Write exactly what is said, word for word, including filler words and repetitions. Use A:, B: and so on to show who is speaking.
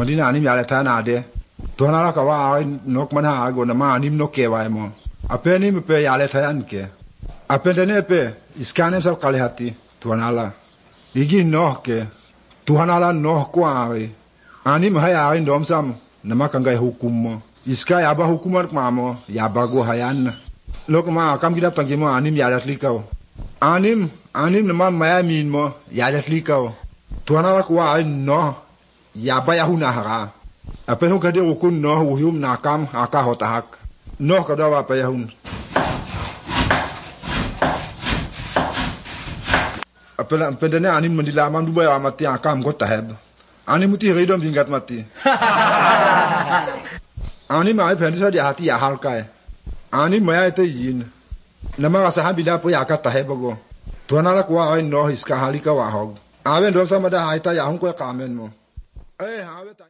A: Madina anim ya le thana de tuana la ka wa nok mana go na ma anim no ke wa mo apeni me pe ya le than ke apendene pe iskane sal kale hati tuana la igi no ke tuana la no kwa anim ha ya ndom sam na makanga hukum mo iska ya ba hukuman ma mo ya ba go hayan lok ma kam gida pangi mo anim ya lat likao anim anim na ma ma min mo ya lat likao tuana la kwa no ya ba ya huna hara apen ka de ko no hum na kam aka hota hak no ka da wa pa ya hun apela pendene anim mandila man du ba ya mati akam ko tahab ani muti redom bingat mati ani mai pendisa di hati ya halka ani maya te yin nama sahabi da po ya ka tahab go tuana la kwa no iska halika wa hog aben do sama da haita ya hun ko kamen mo eh ha